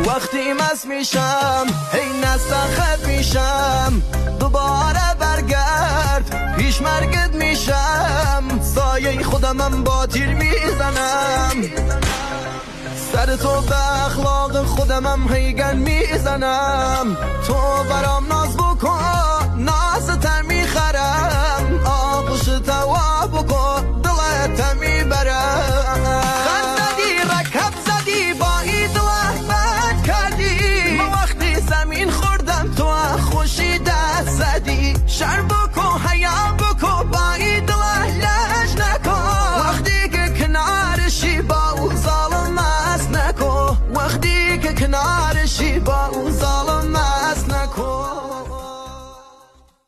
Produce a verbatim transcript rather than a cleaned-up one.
وقتی مست میشم هی نستخب میشم دوباره برگرد پیش مرگت میشم سایه خودمم با تیر میزنم سر تو به اخلاق خودمم هیگن میزنم تو برام ناز بکن نازتر میخرم آغوش توا بکن دلت میبرم خط زدی رکب زدی با ای دل احمد کردی ما وقتی زمین خوردم تو خوشی دست زدی شرب